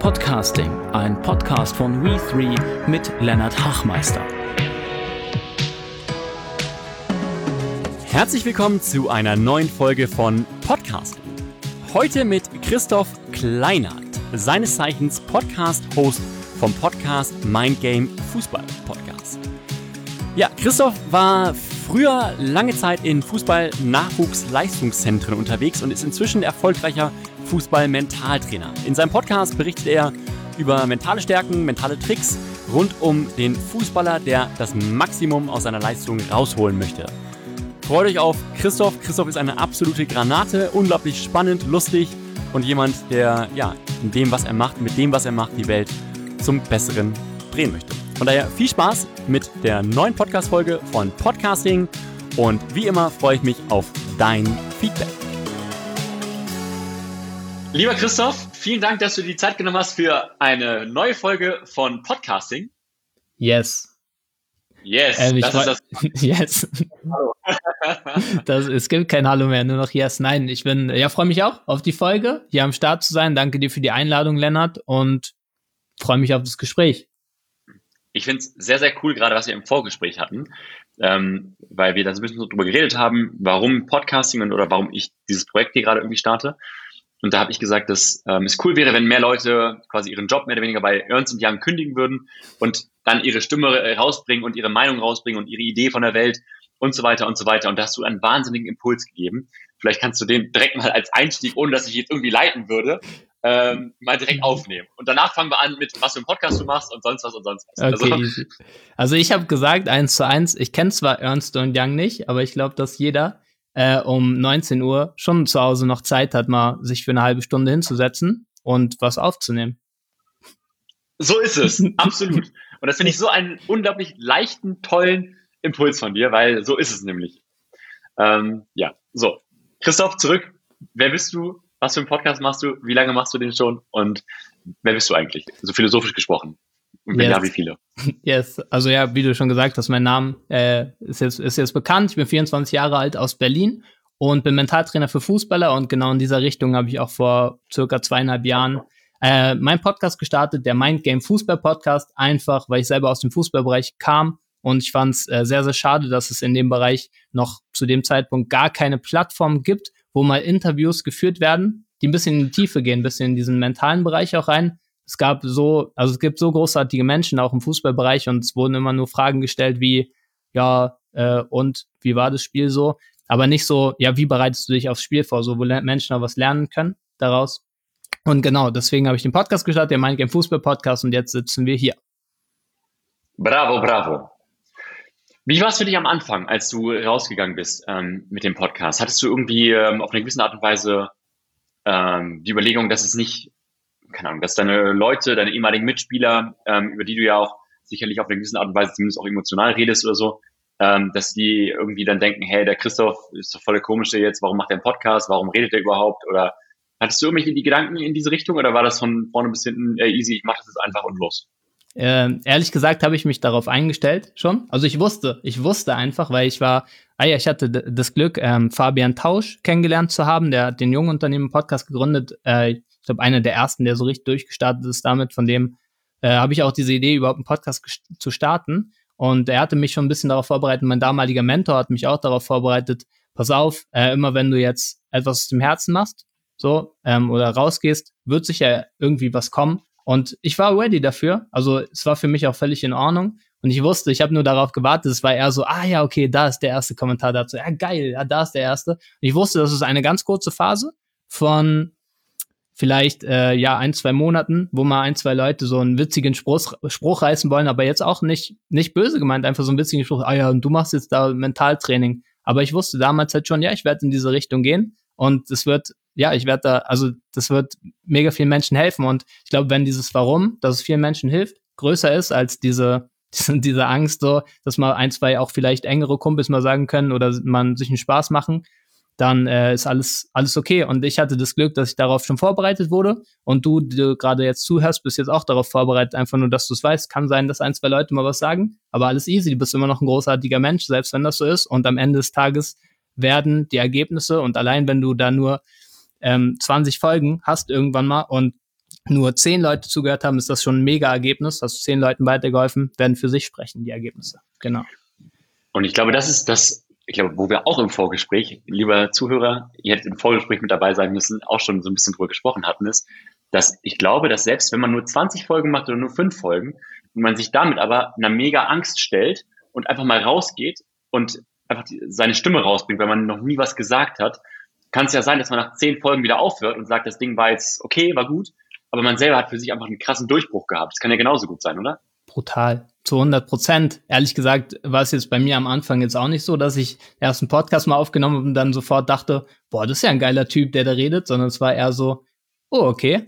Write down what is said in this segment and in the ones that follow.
Podcasting, ein Podcast von We3 mit Lennart Hachmeister. Herzlich willkommen zu einer neuen Folge von Podcasting. Heute mit Christoph Kleinert, seines Zeichens Podcast-Host vom Podcast Mind Game Fußball Podcast. Ja, Christoph war früher lange Zeit in Fußball-Nachwuchsleistungszentren unterwegs und ist inzwischen erfolgreicher Fußball-Mentaltrainer. In seinem Podcast berichtet er über mentale Stärken, mentale Tricks rund um den Fußballer, der das Maximum aus seiner Leistung rausholen möchte. Freut euch auf Christoph. Christoph ist eine absolute Granate, unglaublich spannend, lustig und jemand, der in dem, was er macht, mit dem, was er macht, die Welt zum Besseren drehen möchte. Von daher viel Spaß mit der neuen Podcast-Folge von Podcasting und wie immer freue ich mich auf dein Feedback. Lieber Christoph, vielen Dank, dass du dir die Zeit genommen hast für eine neue Folge von Podcasting. Yes. Yes, Yes. Hallo. Es gibt kein Hallo mehr, nur noch Yes. Nein, ich freue mich auch auf die Folge, hier am Start zu sein. Danke dir für die Einladung, Lennart, und freue mich auf das Gespräch. Ich finde es sehr, sehr cool, gerade was wir im Vorgespräch hatten, weil wir da so ein bisschen drüber geredet haben, warum Podcasting oder warum ich dieses Projekt hier gerade irgendwie starte. Und da habe ich gesagt, dass es cool wäre, wenn mehr Leute quasi ihren Job mehr oder weniger bei Ernst & Young kündigen würden und dann ihre Stimme rausbringen und ihre Meinung rausbringen und ihre Idee von der Welt und so weiter und so weiter. Und da hast du einen wahnsinnigen Impuls gegeben. Vielleicht kannst du den direkt mal als Einstieg, ohne dass ich jetzt irgendwie leiten würde, mal direkt aufnehmen. Und danach fangen wir an mit, was für einen Podcast du machst und sonst was und sonst was. Okay, easy. Also ich habe gesagt, 1:1, ich kenne zwar Ernst & Young nicht, aber ich glaube, dass jeder um 19 Uhr schon zu Hause noch Zeit hat, mal sich für eine halbe Stunde hinzusetzen und was aufzunehmen. So ist es, absolut. Und das finde ich so einen unglaublich leichten, tollen Impuls von dir, weil so ist es nämlich. So. Christoph, zurück. Wer bist du? Was für einen Podcast machst du? Wie lange machst du den schon? Und wer bist du eigentlich? So philosophisch gesprochen. Und wenn ja, wie viele? Yes, also ja, wie du schon gesagt hast, mein Name ist jetzt bekannt. Ich bin 24 Jahre alt, aus Berlin und bin Mentaltrainer für Fußballer, und genau in dieser Richtung habe ich auch vor circa 2,5 Jahren meinen Podcast gestartet, der Mind Game Fußball Podcast, einfach weil ich selber aus dem Fußballbereich kam, und ich fand es sehr, sehr schade, dass es in dem Bereich noch zu dem Zeitpunkt gar keine Plattform gibt, wo mal Interviews geführt werden, die ein bisschen in die Tiefe gehen, ein bisschen in diesen mentalen Bereich auch rein. Es gibt so großartige Menschen auch im Fußballbereich, und es wurden immer nur Fragen gestellt wie, und wie war das Spiel so? Aber nicht so, wie bereitest du dich aufs Spiel vor, so wo Menschen auch was lernen können daraus. Und genau, deswegen habe ich den Podcast gestartet, der Mind Game Fußball Podcast, und jetzt sitzen wir hier. Bravo, bravo. Wie war es für dich am Anfang, als du rausgegangen bist mit dem Podcast? Hattest du irgendwie auf eine gewisse Art und Weise die Überlegung, dass es nicht, keine Ahnung, dass deine Leute, deine ehemaligen Mitspieler, über die du ja auch sicherlich auf eine gewisse Art und Weise zumindest auch emotional redest oder so, dass die irgendwie dann denken, hey, der Christoph ist doch voll der Komische jetzt, warum macht er einen Podcast, warum redet er überhaupt? Oder hattest du irgendwelche die Gedanken in diese Richtung, oder war das von vorne bis hinten easy, ich mache das jetzt einfach und los? Ehrlich gesagt habe ich mich darauf eingestellt schon. Also ich wusste einfach, weil ich hatte das Glück, Fabian Tausch kennengelernt zu haben, der hat den jungen Unternehmen Podcast gegründet. Ich glaube, einer der ersten, der so richtig durchgestartet ist damit. Von dem habe ich auch diese Idee, überhaupt einen Podcast zu starten. Und er hatte mich schon ein bisschen darauf vorbereitet. Mein damaliger Mentor hat mich auch darauf vorbereitet. Pass auf, immer wenn du jetzt etwas aus dem Herzen machst, oder rausgehst, wird sicher irgendwie was kommen. Und ich war ready dafür. Also es war für mich auch völlig in Ordnung. Und ich wusste, ich habe nur darauf gewartet. Es war eher so, okay, da ist der erste Kommentar dazu. Ja, geil, da ist der erste. Und ich wusste, das ist eine ganz kurze Phase von vielleicht 1-2 Monaten, wo mal 1-2 Leute so einen witzigen Spruch reißen wollen, aber jetzt auch nicht böse gemeint, einfach so einen witzigen Spruch, und du machst jetzt da Mentaltraining. Aber ich wusste damals halt schon, ich werde in diese Richtung gehen, und das wird mega vielen Menschen helfen. Und ich glaube, wenn dieses Warum, dass es vielen Menschen hilft, größer ist als diese Angst, so, dass mal 1-2 auch vielleicht engere Kumpels mal sagen können oder man sich einen Spaß machen, dann ist alles okay. Und ich hatte das Glück, dass ich darauf schon vorbereitet wurde, und du gerade jetzt zuhörst, bist jetzt auch darauf vorbereitet, einfach nur, dass du es weißt. Kann sein, dass 1-2 Leute mal was sagen, aber alles easy, du bist immer noch ein großartiger Mensch, selbst wenn das so ist, und am Ende des Tages werden die Ergebnisse, und allein wenn du da nur 20 Folgen hast irgendwann mal und nur 10 Leute zugehört haben, ist das schon ein Mega-Ergebnis. Hast du 10 Leuten weitergeholfen, werden für sich sprechen, die Ergebnisse. Genau. Und ich glaube, das ist das, ich glaube, wo wir auch im Vorgespräch, lieber Zuhörer, ihr hättet im Vorgespräch mit dabei sein müssen, auch schon so ein bisschen drüber gesprochen hatten, ist, dass ich glaube, dass selbst wenn man nur 20 Folgen macht oder nur 5 Folgen und man sich damit aber einer mega Angst stellt und einfach mal rausgeht und einfach seine Stimme rausbringt, weil man noch nie was gesagt hat, kann es ja sein, dass man nach 10 Folgen wieder aufhört und sagt, das Ding war jetzt okay, war gut, aber man selber hat für sich einfach einen krassen Durchbruch gehabt. Das kann ja genauso gut sein, oder? Brutal. Zu 100%. Ehrlich gesagt war es jetzt bei mir am Anfang jetzt auch nicht so, dass ich erst einen Podcast mal aufgenommen habe und dann sofort dachte, boah, das ist ja ein geiler Typ, der da redet, sondern es war eher so, oh, okay.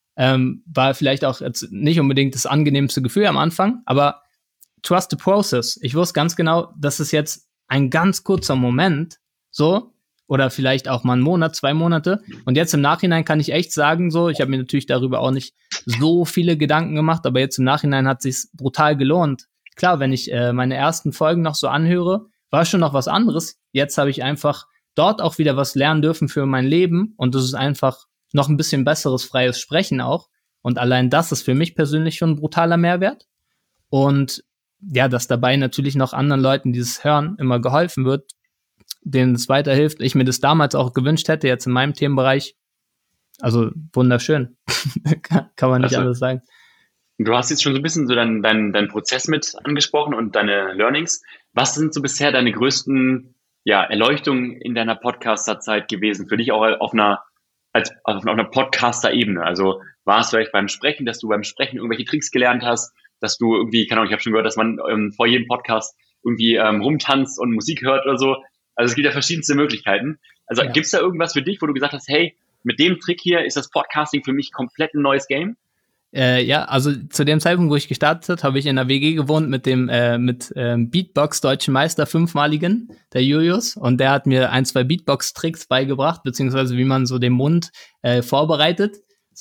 War vielleicht auch jetzt nicht unbedingt das angenehmste Gefühl am Anfang, aber trust the process. Ich wusste ganz genau, das ist jetzt ein ganz kurzer Moment, so, oder vielleicht auch mal einen Monat, 2 Monate. Und jetzt im Nachhinein kann ich echt sagen, so, ich habe mir natürlich darüber auch nicht so viele Gedanken gemacht, aber jetzt im Nachhinein hat sich's brutal gelohnt. Klar, wenn ich meine ersten Folgen noch so anhöre, war schon noch was anderes. Jetzt habe ich einfach dort auch wieder was lernen dürfen für mein Leben und das ist einfach noch ein bisschen besseres freies Sprechen auch. Und allein das ist für mich persönlich schon ein brutaler Mehrwert. Und ja, dass dabei natürlich noch anderen Leuten, die es hören, immer geholfen wird, denen es weiterhilft. Ich mir das damals auch gewünscht hätte, jetzt in meinem Themenbereich. Also wunderschön. Kann man nicht anders sagen. Du hast jetzt schon so ein bisschen so deinen Prozess mit angesprochen und deine Learnings. Was sind so bisher deine größten Erleuchtungen in deiner Podcaster-Zeit gewesen? Für dich auch auf einer Podcaster-Ebene. Also war es vielleicht beim Sprechen, dass du beim Sprechen irgendwelche Tricks gelernt hast, dass du irgendwie, keine Ahnung, ich habe schon gehört, dass man vor jedem Podcast irgendwie rumtanzt und Musik hört oder so. Also es gibt ja verschiedenste Möglichkeiten. Also Gibt's da irgendwas für dich, wo du gesagt hast, hey, mit dem Trick hier ist das Podcasting für mich komplett ein neues Game? Also zu dem Zeitpunkt, wo ich gestartet habe, habe ich in der WG gewohnt mit dem Beatbox deutschen Meister 5-maligen, der Julius, und der hat mir 1, 2 Beatbox-Tricks beigebracht, beziehungsweise wie man so den Mund vorbereitet,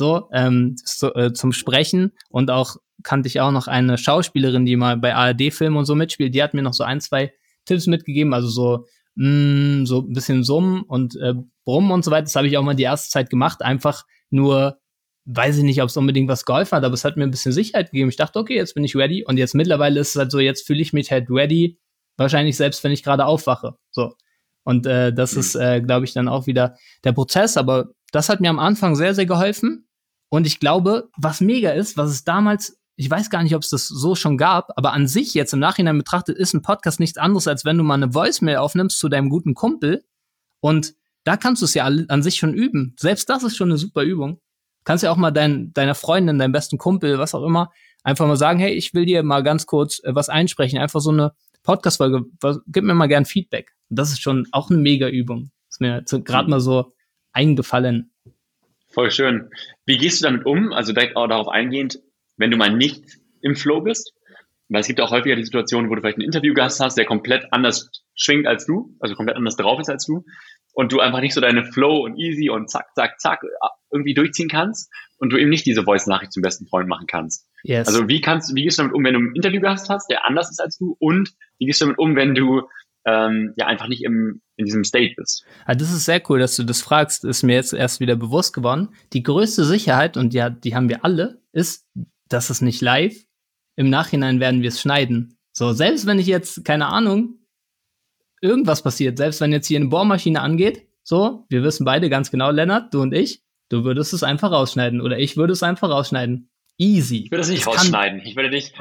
zum Sprechen. Und auch kannte ich auch noch eine Schauspielerin, die mal bei ARD-Filmen und so mitspielt, die hat mir noch so 1, 2 Tipps mitgegeben, also so ein bisschen Summen und Brummen und so weiter. Das habe ich auch mal die erste Zeit gemacht, einfach nur, weiß ich nicht, ob es unbedingt was geholfen hat, aber es hat mir ein bisschen Sicherheit gegeben. Ich dachte, okay, jetzt bin ich ready. Und jetzt mittlerweile ist es halt so, jetzt fühle ich mich halt ready, wahrscheinlich selbst, wenn ich gerade aufwache. So. Und das ist, glaube ich, dann auch wieder der Prozess. Aber das hat mir am Anfang sehr, sehr geholfen. Und ich glaube, was mega ist, was es damals, ich weiß gar nicht, ob es das so schon gab, aber an sich jetzt im Nachhinein betrachtet, ist ein Podcast nichts anderes, als wenn du mal eine Voicemail aufnimmst zu deinem guten Kumpel. Und da kannst du es ja an sich schon üben. Selbst das ist schon eine super Übung. Kannst ja auch mal deiner Freundin, deinem besten Kumpel, was auch immer, einfach mal sagen, hey, ich will dir mal ganz kurz was einsprechen. Einfach so eine Podcast-Folge, gib mir mal gern Feedback. Und das ist schon auch eine Mega-Übung. Ist mir gerade mal so eingefallen. Voll schön. Wie gehst du damit um? Also direkt auch darauf eingehend, wenn du mal nicht im Flow bist. Weil es gibt auch häufiger die Situation, wo du vielleicht einen Interviewgast hast, der komplett anders schwingt als du, also komplett anders drauf ist als du. Und du einfach nicht so deine Flow und easy und zack, zack, zack irgendwie durchziehen kannst und du eben nicht diese Voice-Nachricht zum besten Freund machen kannst. Yes. Also wie gehst du damit um, wenn du einen Interviewgast hast, der anders ist als du, und wie gehst du damit um, wenn du einfach nicht in diesem State bist? Also das ist sehr cool, dass du das fragst, ist mir jetzt erst wieder bewusst geworden. Die größte Sicherheit, und ja, die haben wir alle, ist, dass es nicht live, im Nachhinein werden wir es schneiden. So, selbst wenn ich jetzt, keine Ahnung, irgendwas passiert, selbst wenn jetzt hier eine Bohrmaschine angeht, so, wir wissen beide ganz genau, Lennart, du und ich, du würdest es einfach rausschneiden oder ich würde es einfach rausschneiden. Easy. Ich würde es nicht rausschneiden. Ich würde dich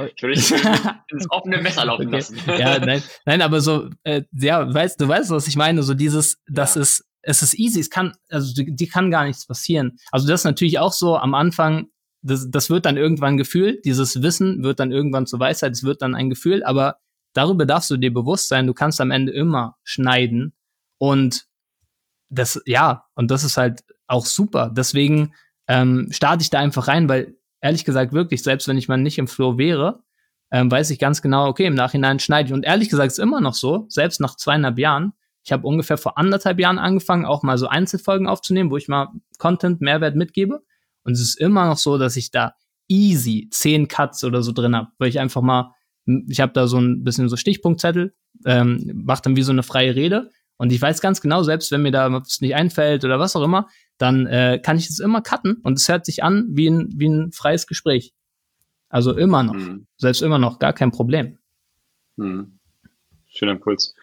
ins offene Messer laufen lassen. Ja, nein, aber so, du weißt, was ich meine, so dieses, es ist easy, die kann gar nichts passieren. Also das ist natürlich auch so am Anfang, das wird dann irgendwann Gefühl, dieses Wissen wird dann irgendwann zur Weisheit, es wird dann ein Gefühl, aber darüber darfst du dir bewusst sein, du kannst am Ende immer schneiden und das ist halt auch super. Deswegen starte ich da einfach rein, weil ehrlich gesagt wirklich, selbst wenn ich mal nicht im Flow wäre, weiß ich ganz genau, okay, im Nachhinein schneide ich. Und ehrlich gesagt ist immer noch so, selbst nach 2,5 Jahren, ich habe ungefähr vor 1,5 Jahren angefangen, auch mal so Einzelfolgen aufzunehmen, wo ich mal Content, Mehrwert mitgebe. Und es ist immer noch so, dass ich da easy 10 Cuts oder so drin habe, weil ich einfach mal, ich habe da so ein bisschen so Stichpunktzettel, mache dann wie so eine freie Rede Und ich weiß ganz genau, selbst wenn mir da was nicht einfällt oder was auch immer, dann kann ich es immer cutten und es hört sich an wie ein freies Gespräch. Also immer noch. Selbst immer noch, gar kein Problem. Schöner Impuls.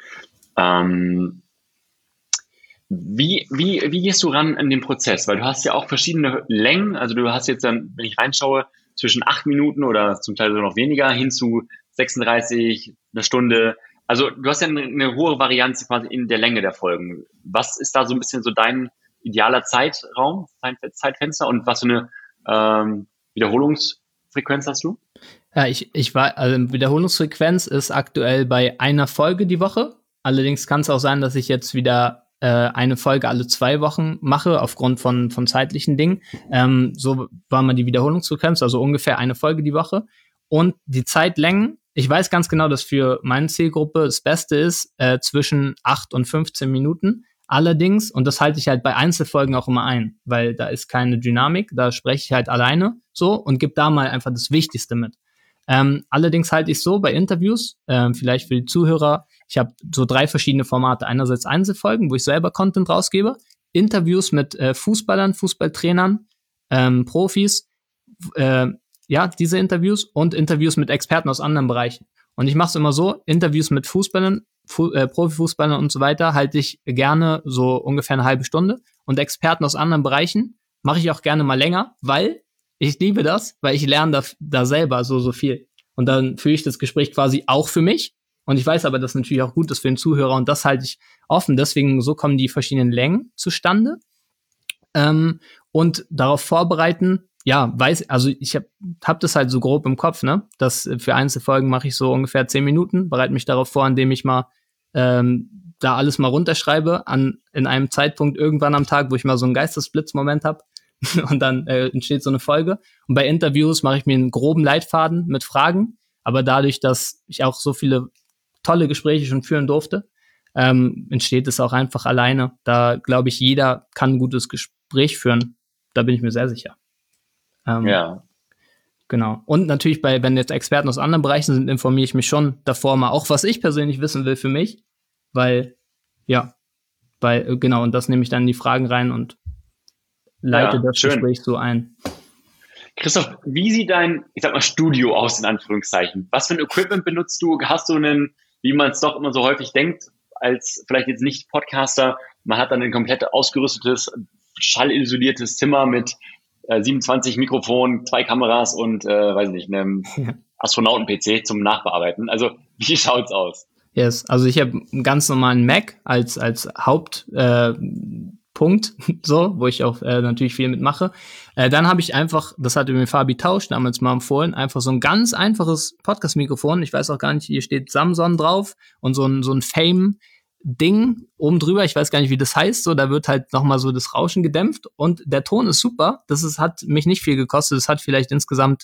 Wie gehst du ran an den Prozess? Weil du hast ja auch verschiedene Längen. Also du hast jetzt dann, wenn ich reinschaue, zwischen 8 Minuten oder zum Teil sogar noch weniger hin zu 36, eine Stunde. Also du hast ja eine hohe Varianz quasi in der Länge der Folgen. Was ist da so ein bisschen so dein idealer Zeitraum, Zeitfenster und was für eine Wiederholungsfrequenz hast du? Ja, also Wiederholungsfrequenz ist aktuell bei einer Folge die Woche. Allerdings kann es auch sein, dass ich jetzt wieder eine Folge alle 2 Wochen mache, aufgrund von zeitlichen Dingen. So war mal die Wiederholungsfrequenz, also ungefähr eine Folge die Woche. Und die Zeitlängen, ich weiß ganz genau, dass für meine Zielgruppe das Beste ist, zwischen 8 und 15 Minuten. Allerdings, und das halte ich halt bei Einzelfolgen auch immer ein, weil da ist keine Dynamik, da spreche ich halt alleine so und gebe da mal einfach das Wichtigste mit. Allerdings halte ich so bei Interviews, vielleicht für die Zuhörer, ich habe so 3 verschiedene Formate. Einerseits Einzelfolgen, wo ich selber Content rausgebe, Interviews mit Fußballern, Fußballtrainern, Profis, diese Interviews und Interviews mit Experten aus anderen Bereichen. Und ich mache es immer so, Interviews mit Fußballern, Profifußballern und so weiter halte ich gerne so ungefähr eine halbe Stunde und Experten aus anderen Bereichen mache ich auch gerne mal länger, weil ich liebe das, weil ich lerne da selber so viel. Und dann führe ich das Gespräch quasi auch für mich. Und ich weiß aber, dass natürlich auch gut ist für den Zuhörer und das halte ich offen. Deswegen, so kommen die verschiedenen Längen zustande. Und darauf vorbereiten, ja, ich hab das halt so grob im Kopf, ne? Das für Einzelfolgen mache ich so ungefähr 10 Minuten, bereite mich darauf vor, indem ich mal da alles mal runterschreibe in einem Zeitpunkt irgendwann am Tag, wo ich mal so einen Geistesblitzmoment habe. Und dann entsteht so eine Folge. Und bei Interviews mache ich mir einen groben Leitfaden mit Fragen. Aber dadurch, dass ich auch so viele tolle Gespräche schon führen durfte, entsteht es auch einfach alleine. Da glaube ich, jeder kann ein gutes Gespräch führen. Da bin ich mir sehr sicher. Ja. Genau. Und natürlich wenn jetzt Experten aus anderen Bereichen sind, informiere ich mich schon davor mal auch, was ich persönlich wissen will für mich. Genau, und das nehme ich dann in die Fragen rein und leite das Gespräch so ein. Christoph, wie sieht dein, ich sag mal, Studio aus, in Anführungszeichen? Was für ein Equipment benutzt du? Hast du wie man es doch immer so häufig denkt, als vielleicht jetzt nicht Podcaster, man hat dann ein komplett ausgerüstetes, schallisoliertes Zimmer mit 27 Mikrofonen, 2 Kameras und, einem Astronauten-PC zum Nachbearbeiten. Also, wie schaut's aus? Yes, also ich habe einen ganz normalen Mac als Hauptpunkt, so, wo ich auch natürlich viel mitmache. Dann habe ich einfach, das hatte mir Fabi Tausch damals mal empfohlen, einfach so ein ganz einfaches Podcast-Mikrofon. Ich weiß auch gar nicht, hier steht Samson drauf und so ein Fame-Ding oben drüber. Ich weiß gar nicht, wie das heißt. So, da wird halt nochmal so das Rauschen gedämpft und der Ton ist super. Hat mich nicht viel gekostet. Das hat vielleicht insgesamt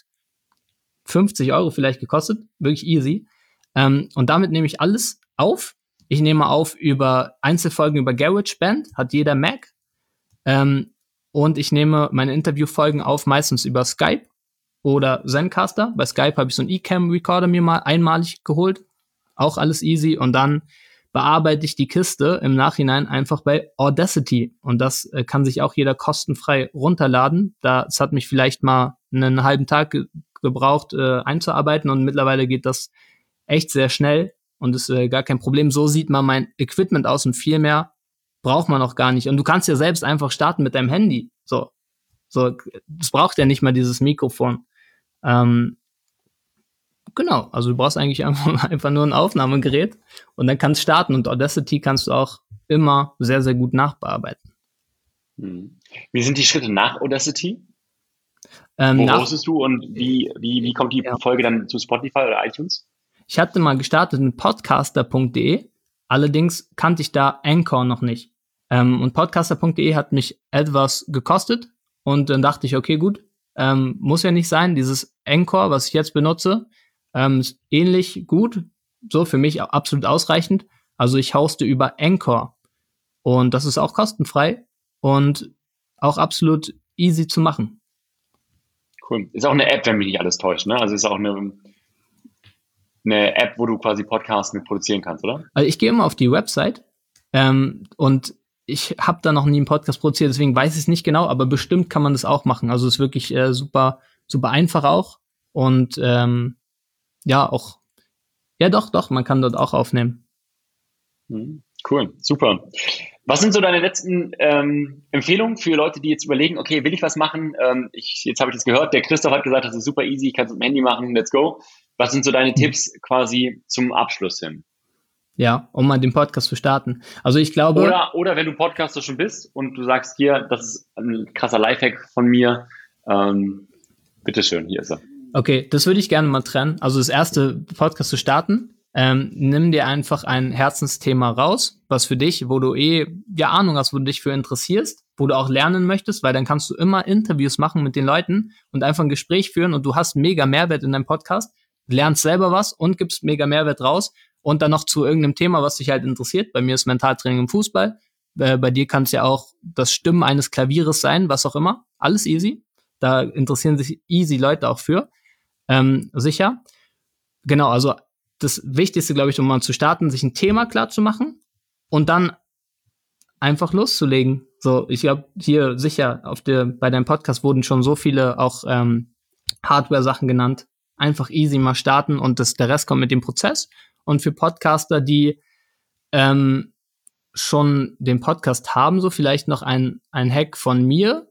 50 € vielleicht gekostet. Wirklich easy. Und damit nehme ich alles auf. Ich nehme auf über Einzelfolgen über GarageBand, hat jeder Mac. Und ich nehme meine Interviewfolgen auf meistens über Skype oder Zencastr. Bei Skype habe ich so einen Ecamm-Recorder mir mal einmalig geholt. Auch alles easy. Und dann bearbeite ich die Kiste im Nachhinein einfach bei Audacity. Und das kann sich auch jeder kostenfrei runterladen. Das hat mich vielleicht mal einen halben Tag gebraucht einzuarbeiten und mittlerweile geht das echt sehr schnell und ist gar kein Problem. So sieht man mein Equipment aus und viel mehr braucht man auch gar nicht. Und du kannst ja selbst einfach starten mit deinem Handy. So, das braucht ja nicht mal dieses Mikrofon. Genau, also du brauchst eigentlich einfach nur ein Aufnahmegerät und dann kannst du starten und Audacity kannst du auch immer sehr, sehr gut nachbearbeiten. Wie sind die Schritte nach Audacity? Wo hostest du und wie kommt die Folge dann zu Spotify oder iTunes? Ich hatte mal gestartet mit podcaster.de, allerdings kannte ich da Anchor noch nicht. Und podcaster.de hat mich etwas gekostet und dann dachte ich, okay, gut, muss ja nicht sein. Dieses Anchor, was ich jetzt benutze, ist ähnlich gut, so für mich absolut ausreichend. Also ich hoste über Anchor und das ist auch kostenfrei und auch absolut easy zu machen. Cool. Ist auch eine App, wenn mich nicht alles täuscht, ne? Also ist auch eine App, wo du quasi Podcasts mit produzieren kannst, oder? Also ich gehe immer auf die Website Und ich habe da noch nie einen Podcast produziert, deswegen weiß ich es nicht genau, aber bestimmt kann man das auch machen. Also es ist wirklich super, super einfach auch. Und doch, man kann dort auch aufnehmen. Cool, super. Was sind so deine letzten Empfehlungen für Leute, die jetzt überlegen, okay, will ich was machen? Jetzt habe ich das gehört, der Christoph hat gesagt, das ist super easy, ich kann es mit dem Handy machen, let's go. Was sind so deine Tipps quasi zum Abschluss hin? Ja, um mal den Podcast zu starten. Also ich glaube... Oder wenn du Podcaster schon bist und du sagst hier, das ist ein krasser Lifehack von mir, bitteschön, hier ist er. Okay, das würde ich gerne mal trennen. Also das erste Podcast zu starten, nimm dir einfach ein Herzensthema raus, was für dich, wo du Ahnung hast, wo du dich für interessierst, wo du auch lernen möchtest, weil dann kannst du immer Interviews machen mit den Leuten und einfach ein Gespräch führen und du hast mega Mehrwert in deinem Podcast, lernst selber was und gibst mega Mehrwert raus und dann noch zu irgendeinem Thema, was dich halt interessiert. Bei mir ist Mentaltraining im Fußball, bei dir kann es ja auch das Stimmen eines Klavieres sein, was auch immer, alles easy. Da interessieren sich easy Leute auch für, sicher. Genau, also das Wichtigste, glaube ich, um mal zu starten, sich ein Thema klar zu machen und dann einfach loszulegen. So, ich glaube, hier sicher bei deinem Podcast wurden schon so viele auch Hardware-Sachen genannt. Einfach easy mal starten und der Rest kommt mit dem Prozess. Und für Podcaster, die schon den Podcast haben, so vielleicht noch ein Hack von mir.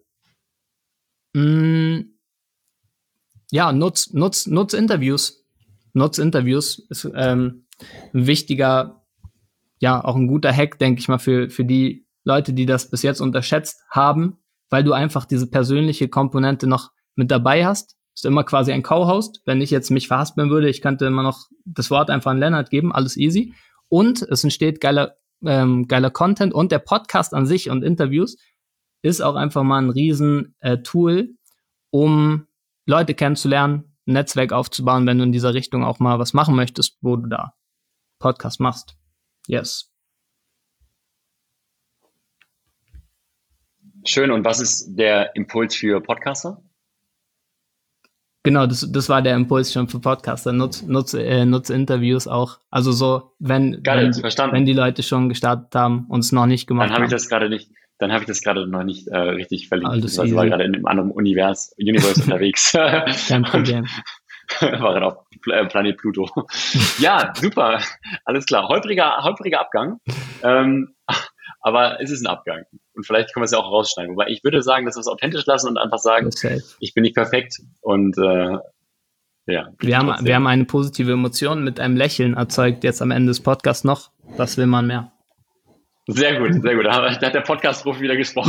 Ja, nutz Interviews. Nutz Interviews ist ein wichtiger, ja, auch ein guter Hack, denke ich mal, für die Leute, die das bis jetzt unterschätzt haben, weil du einfach diese persönliche Komponente noch mit dabei hast. Ist immer quasi ein Co-Host. Wenn ich jetzt mich verhaspeln würde, ich könnte immer noch das Wort einfach an Lennart geben, alles easy. Und es entsteht geiler Content und der Podcast an sich und Interviews ist auch einfach mal ein riesen Tool, um Leute kennenzulernen, ein Netzwerk aufzubauen, wenn du in dieser Richtung auch mal was machen möchtest, wo du da Podcast machst. Yes. Schön. Und was ist der Impuls für Podcaster? Genau, das war der Impuls schon für Podcaster. Nutz Interviews auch. Also so, wenn die Leute schon gestartet haben und es noch nicht gemacht haben. Dann habe ich das gerade noch nicht richtig verlinkt. Ich war gerade in einem anderen Universe unterwegs. Kein Problem. War gerade auf Planet Pluto. Ja, super. Alles klar. Holpriger Abgang. Aber es ist ein Abgang. Und vielleicht können wir es ja auch rausschneiden. Wobei ich würde sagen, dass wir es authentisch lassen und einfach sagen, ich bin nicht perfekt. Und ja. Wir haben eine positive Emotion mit einem Lächeln erzeugt jetzt am Ende des Podcasts noch. Was will man mehr? Sehr gut, sehr gut. Da hat der Podcast-Profi wieder gesprochen.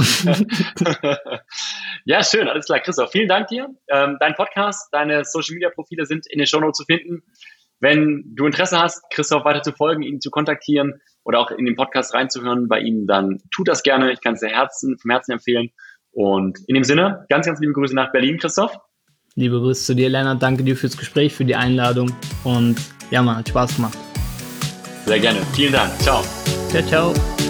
Ja, schön, alles klar. Christoph, vielen Dank dir. Dein Podcast, deine Social-Media-Profile sind in den Shownotes zu finden. Wenn du Interesse hast, Christoph weiter zu folgen, ihn zu kontaktieren oder auch in den Podcast reinzuhören bei ihm, dann tu das gerne. Ich kann es dir vom Herzen empfehlen. Und in dem Sinne, ganz, ganz liebe Grüße nach Berlin, Christoph. Liebe Grüße zu dir, Lennart. Danke dir fürs Gespräch, für die Einladung. Und ja, man, hat Spaß gemacht. Sehr gerne. Vielen Dank. Ciao. Ciao, ciao.